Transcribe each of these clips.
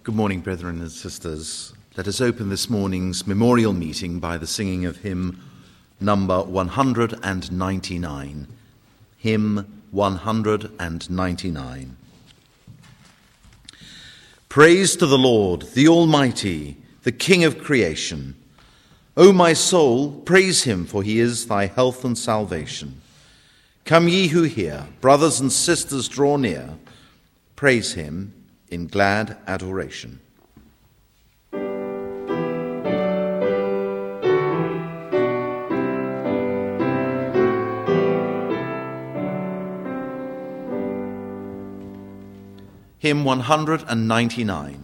Good morning, brethren and sisters. Let us open this morning's memorial meeting by the singing of hymn number 199. Hymn 199. Praise to the Lord, the Almighty, the King of creation. O my soul, praise him, for he is thy health and salvation. Come ye who hear, brothers and sisters, draw near. Praise him in glad adoration. Hymn 199.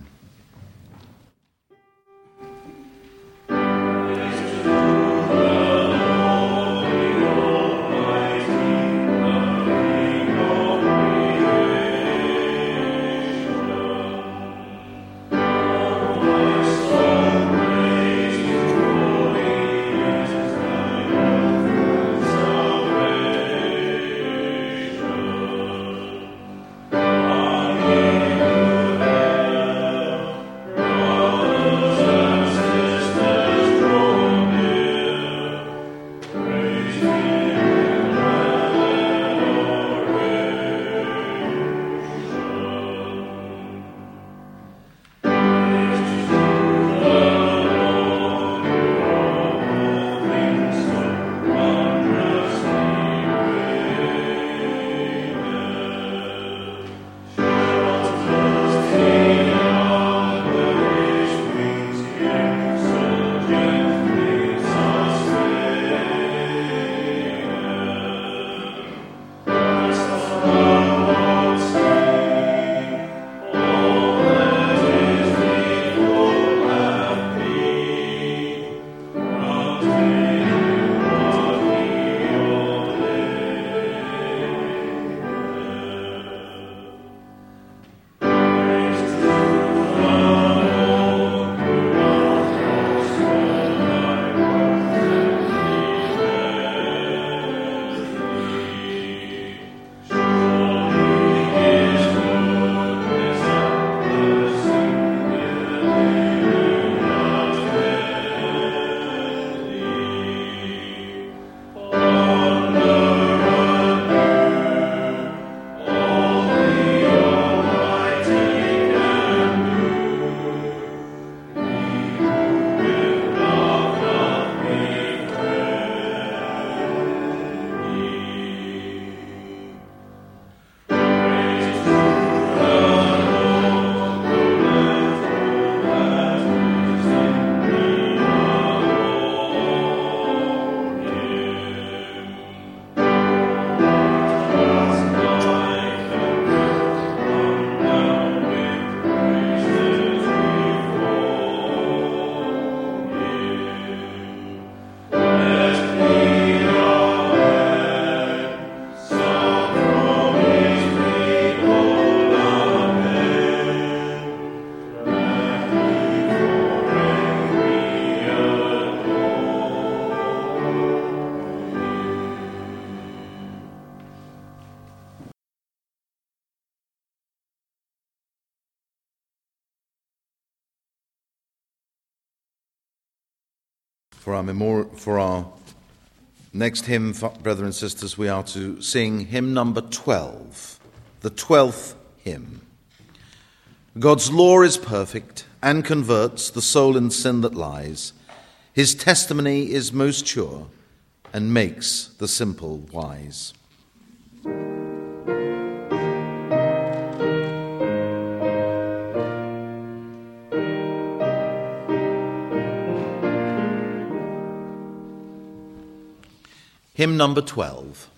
For our next hymn, brothers and sisters, we are to sing hymn number 12, the 12th hymn. God's law is perfect and converts the soul in sin that lies. His testimony is most sure and makes the simple wise. Hymn number 12.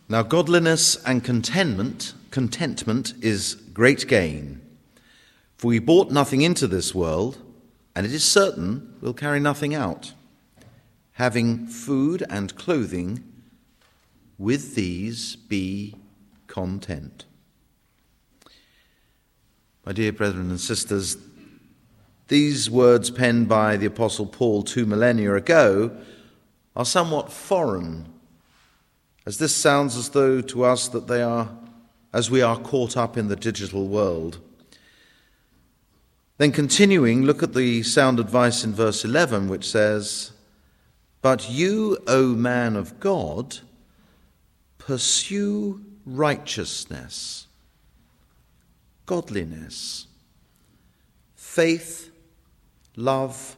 Now, godliness and contentment is great gain. For we brought nothing into this world, and it is certain we'll carry nothing out. Having food and clothing, with these be content. My dear brethren and sisters, these words penned by the Apostle Paul 2 millennia ago are somewhat foreign, as this sounds as though to us that they are, as we are caught up in the digital world. Then continuing, look at the sound advice in verse 11, which says, "But you, O man of God, pursue righteousness, godliness, faith, love,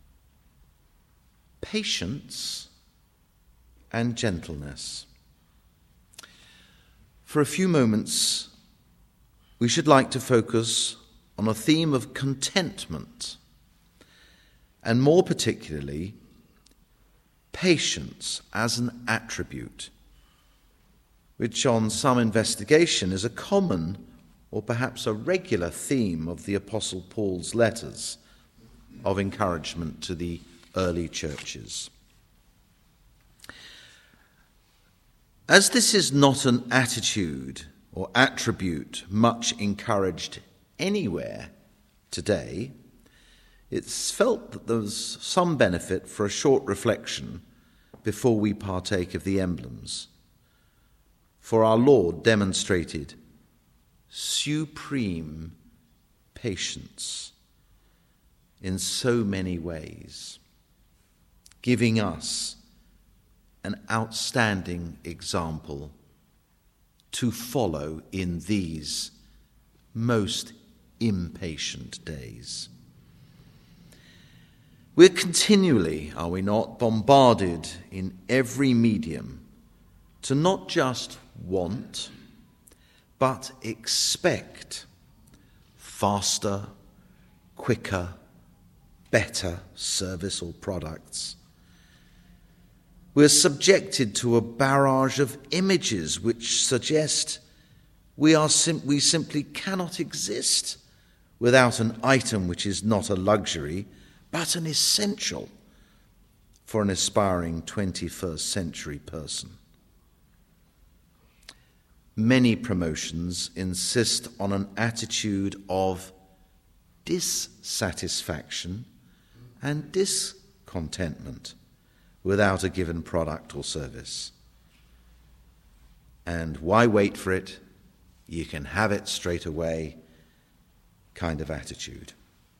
patience, and gentleness." For a few moments, we should like to focus on a theme of contentment, and more particularly, patience as an attribute, which on some investigation is a common or perhaps a regular theme of the Apostle Paul's letters of encouragement to the early churches. As this is not an attitude or attribute much encouraged anywhere today, it's felt that there's some benefit for a short reflection before we partake of the emblems. For our Lord demonstrated supreme patience in so many ways, giving us an outstanding example to follow in these most impatient days. We're continually, are we not, bombarded in every medium to not just want, but expect faster, quicker, better service or products. We're subjected to a barrage of images which suggest we simply cannot exist without an item which is not a luxury, but an essential for an aspiring 21st century person. Many promotions insist on an attitude of dissatisfaction and discontentment without a given product or service. And why wait for it? You can have it straight away kind of attitude.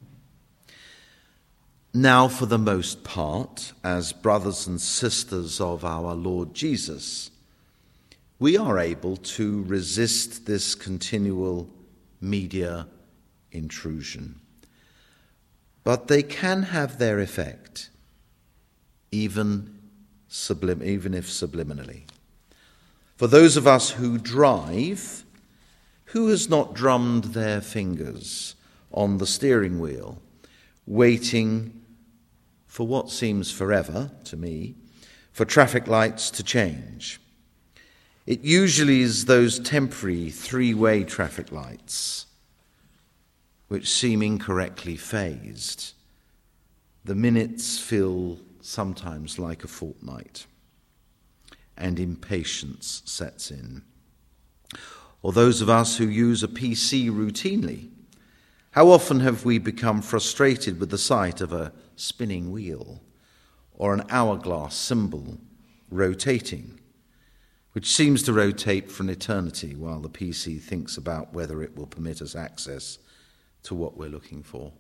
Now, for the most part, as brothers and sisters of our Lord Jesus, we are able to resist this continual media intrusion. But they can have their effect, even if subliminally. For those of us who drive, who has not drummed their fingers on the steering wheel, waiting for what seems forever to me, for traffic lights to change? It usually is those temporary three-way traffic lights which seem incorrectly phased. The minutes feel sometimes like a fortnight, and impatience sets in. Or those of us who use a PC routinely, how often have we become frustrated with the sight of a spinning wheel or an hourglass symbol rotating, which seems to rotate for an eternity while the PC thinks about whether it will permit us access to what we're looking for?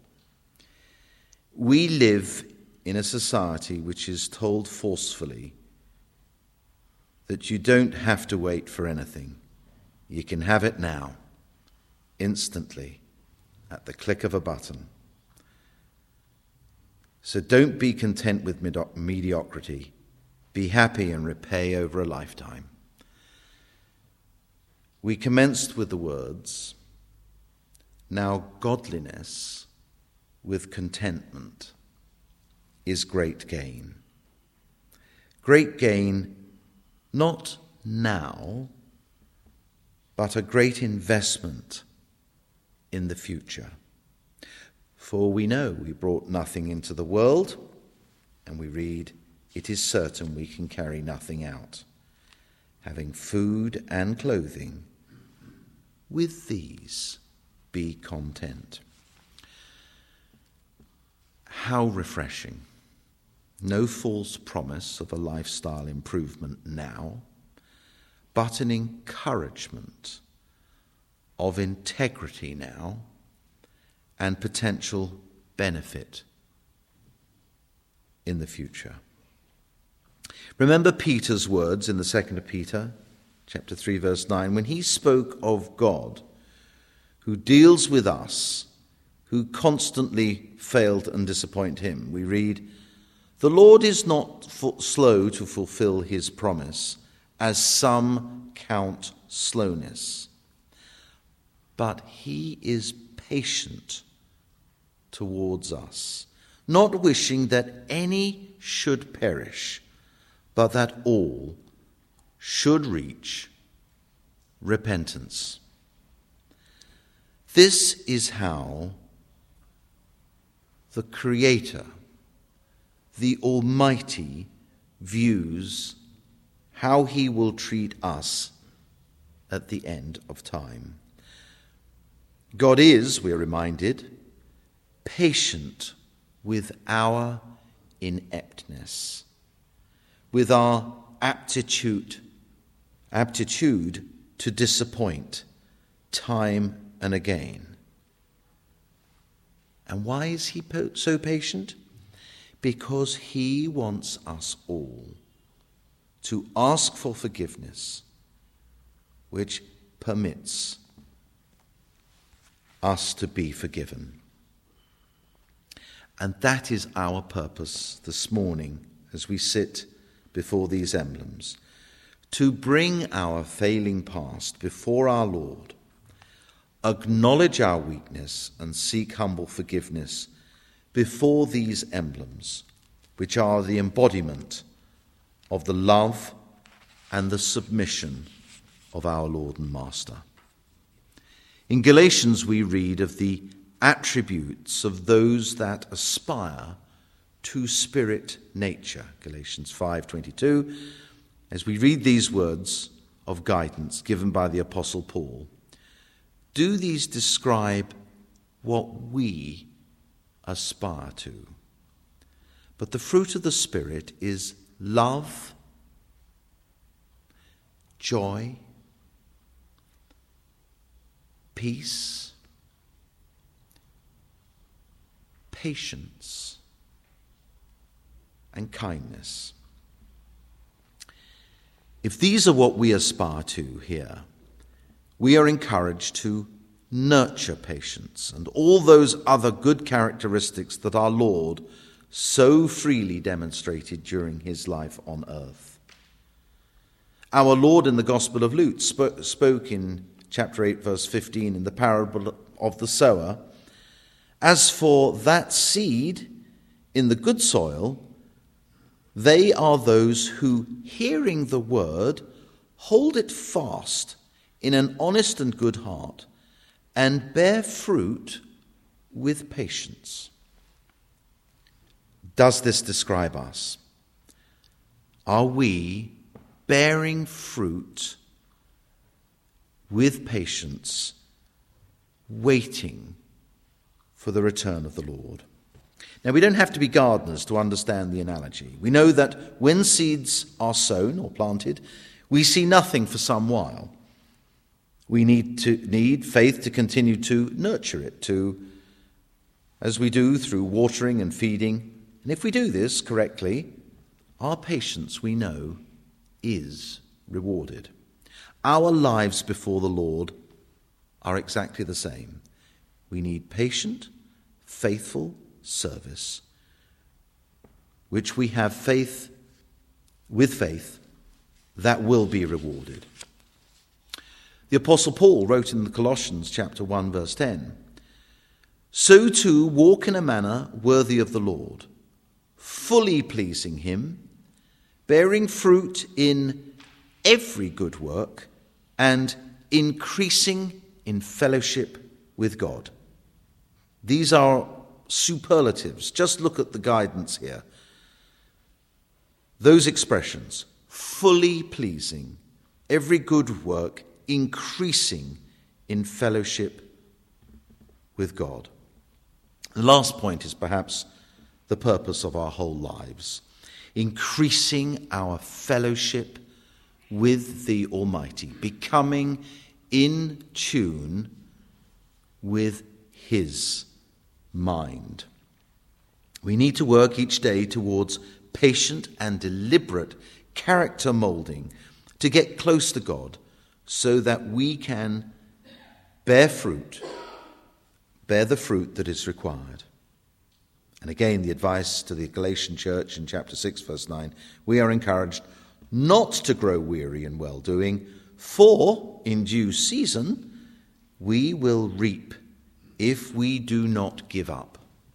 We live in a society which is told forcefully that you don't have to wait for anything. You can have it now, instantly, at the click of a button. So don't be content with mediocrity. Be happy and repay over a lifetime. We commenced with the words, "Now godliness with contentment is great gain." Great gain not now, but a great investment in the future. For we know we brought nothing into the world, and we read, it is certain we can carry nothing out. Having food and clothing, with these be content. How refreshing. No false promise of a lifestyle improvement now, but an encouragement of integrity now and potential benefit in the future. Remember Peter's words in the 2nd Peter, chapter 3, verse 9, when he spoke of God, who deals with us, who constantly failed and disappoint him. We read, the Lord is not slow to fulfill his promise, as some count slowness, but he is patient towards us, not wishing that any should perish, but that all should reach repentance. This is how the Creator, the Almighty, views how he will treat us at the end of time. God is, we're reminded, patient with our ineptness, with our aptitude to disappoint time and again. And why is he so patient? Because he wants us all to ask for forgiveness, which permits us to be forgiven. And that is our purpose this morning as we sit before these emblems, to bring our failing past before our Lord, acknowledge our weakness and seek humble forgiveness before these emblems, which are the embodiment of the love and the submission of our Lord and Master. In Galatians we read of the attributes of those that aspire to spirit nature. Galatians 5:22. As we read these words of guidance given by the Apostle Paul, do these describe what we aspire to? But the fruit of the Spirit is love, joy, peace, patience, and kindness. If these are what we aspire to here, we are encouraged to nurture patience and all those other good characteristics that our Lord so freely demonstrated during his life on earth. Our Lord in the Gospel of Luke spoke in chapter 8, verse 15, in the parable of the sower, as for that seed in the good soil, they are those who, hearing the word, hold it fast in an honest and good heart, and bear fruit with patience. Does this describe us? Are we bearing fruit with patience, waiting for the return of the Lord? Now, we don't have to be gardeners to understand the analogy. We know that when seeds are sown or planted, we see nothing for some while. We need faith to continue to nurture it, as we do through watering and feeding. And if we do this correctly, our patience, we know, is rewarded. Our lives before the Lord are exactly the same. We need patient, faithful service, which we have faith that will be rewarded. The Apostle Paul wrote in Colossians chapter 1, verse 10, so too walk in a manner worthy of the Lord, fully pleasing him, bearing fruit in every good work and increasing in fellowship with God. These are superlatives. Just look at the guidance here. Those expressions, fully pleasing, every good work, increasing in fellowship with God. The last point is perhaps the purpose of our whole lives, increasing our fellowship with the Almighty, becoming in tune with His mind. We need to work each day towards patient and deliberate character molding to get close to God so that we can bear the fruit that is required. And again, the advice to the Galatian church in chapter 6, verse 9, we are encouraged not to grow weary in well-doing, for in due season we will reap if we do not give up.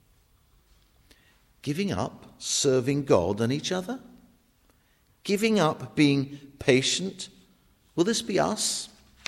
Giving up serving God and each other? Giving up being patient? Will this be us?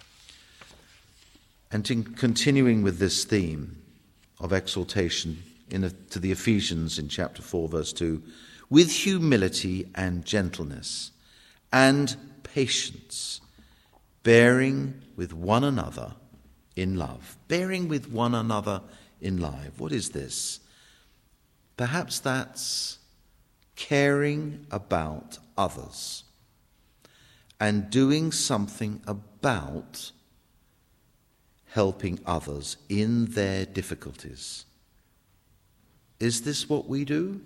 And continuing with this theme of exhortation to the Ephesians in chapter 4, verse 2, with humility and gentleness and patience, bearing with one another in love. Bearing with one another in love. What is this? Perhaps that's caring about others and doing something about helping others in their difficulties. Is this what we do?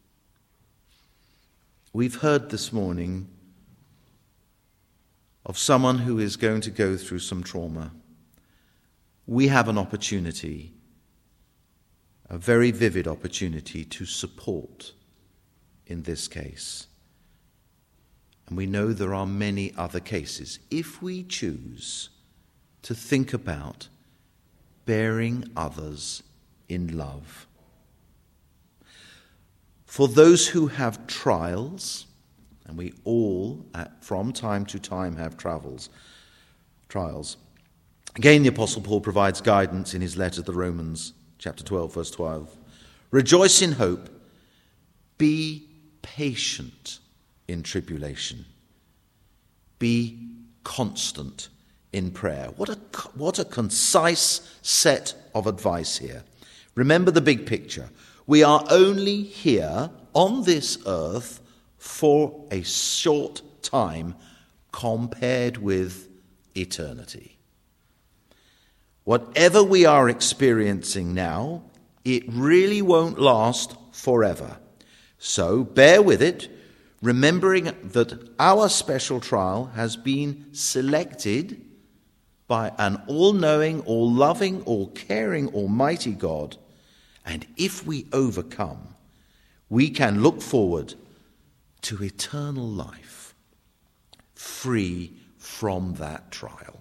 We've heard this morning of someone who is going to go through some trauma. We have an opportunity, a very vivid opportunity to support in this case. And we know there are many other cases. If we choose to think about bearing others in love. For those who have trials, and we all from time to time have trials. Again, the Apostle Paul provides guidance in his letter to the Romans, chapter 12, verse 12. Rejoice in hope, be patient in tribulation, be constant in prayer. What a concise set of advice here. Remember the big picture. We are only here on this earth for a short time compared with eternity. Whatever we are experiencing now, it really won't last forever. So bear with it, remembering that our special trial has been selected by an all-knowing, all-loving, all-caring, almighty God. And if we overcome, we can look forward to eternal life, free from that trial.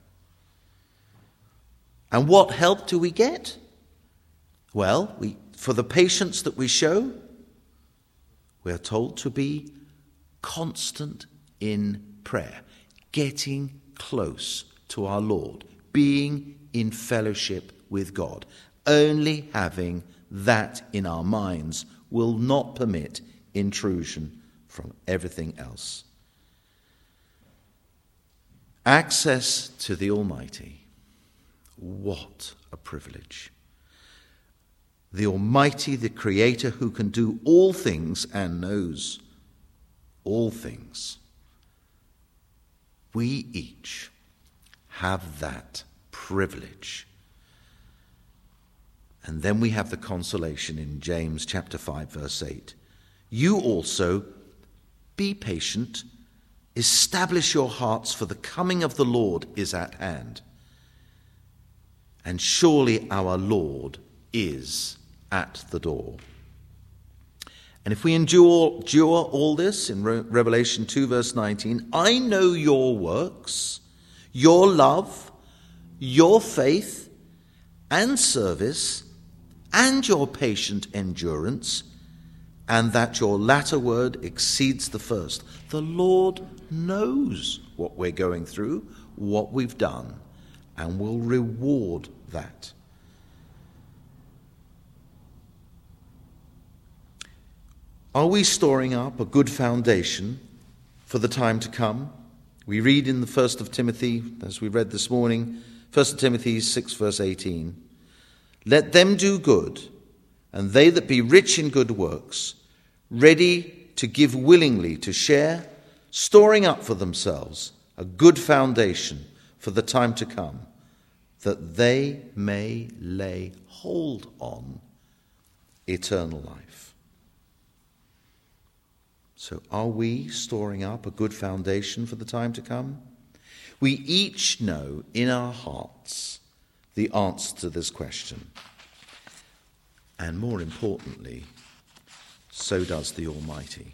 And what help do we get? Well, for the patience that we show, we are told to be constant in prayer, getting close to our Lord, being in fellowship with God. Only having that in our minds will not permit intrusion from everything else. Access to the Almighty. What a privilege. The Almighty, the Creator, who can do all things and knows all things. We each have that privilege. And then we have the consolation in James chapter 5, verse 8. You also be patient, establish your hearts, for the coming of the Lord is at hand. And surely our Lord is at the door. And if we endure all this in Revelation 2, verse 19, I know your works, your love, your faith and service, and your patient endurance, and that your latter word exceeds the first. The Lord knows what we're going through, what we've done, and will reward that. Are we storing up a good foundation for the time to come? We read in the 1st of Timothy, as we read this morning, 1 Timothy 6 verse 18, "Let them do good, and they that be rich in good works, ready to give willingly to share, storing up for themselves a good foundation for the time to come, that they may lay hold on eternal life." So are we storing up a good foundation for the time to come? We each know in our hearts the answer to this question. And more importantly, so does the Almighty.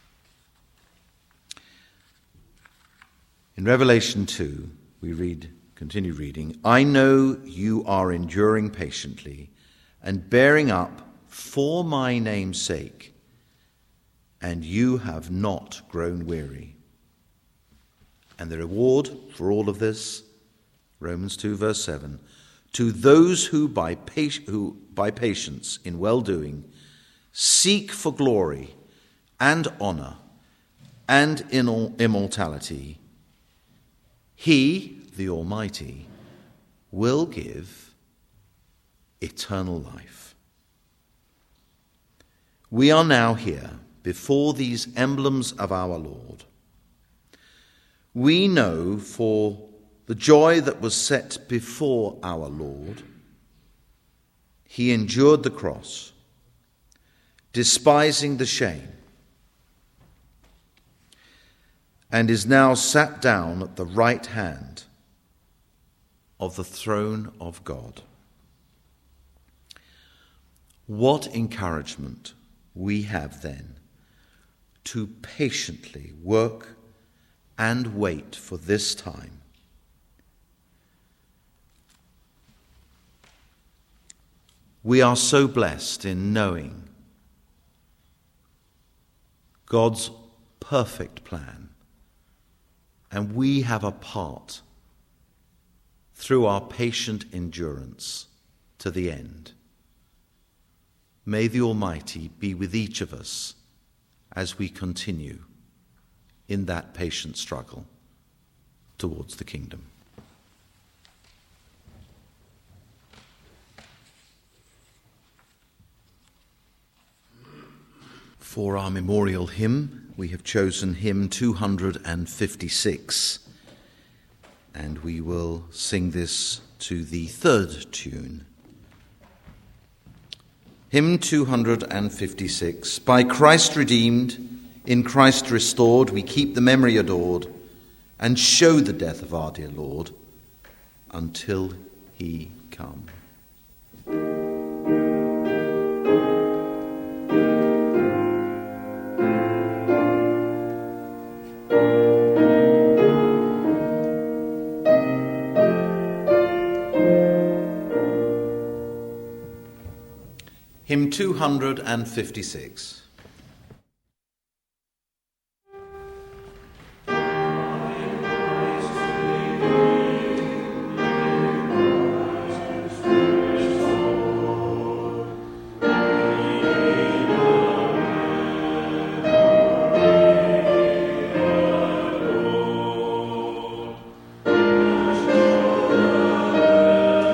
In Revelation 2, we continue reading, "I know you are enduring patiently and bearing up for my name's sake, and you have not grown weary." And the reward for all of this, Romans 2 verse 7, "To those who by patience in well-doing seek for glory and honor and immortality, he, the Almighty, will give eternal life." We are now here before these emblems of our Lord. We know for the joy that was set before our Lord, he endured the cross, despising the shame, and is now sat down at the right hand of the throne of God. What encouragement we have then to patiently work and wait for this time. We are so blessed in knowing God's perfect plan, and we have a part through our patient endurance to the end. May the Almighty be with each of us as we continue in that patient struggle towards the kingdom. For our memorial hymn, we have chosen hymn 256, and we will sing this to the third tune. Hymn 256, "By Christ redeemed, in Christ restored, we keep the memory adored, and show the death of our dear Lord, until he come." Hymn 256.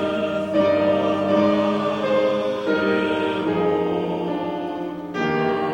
Amen.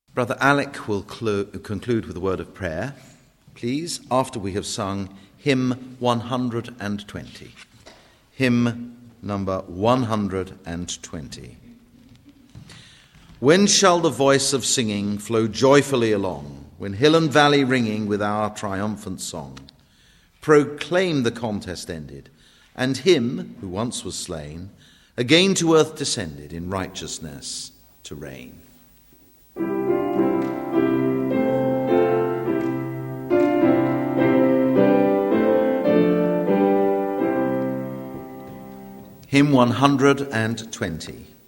Brother Alec will conclude with a word of prayer, please, after we have sung hymn 120. Hymn number 120. When shall the voice of singing flow joyfully along, when hill and valley ringing with our triumphant song proclaim the contest ended, and him who once was slain again to earth descended in righteousness to reign. Hymn 120.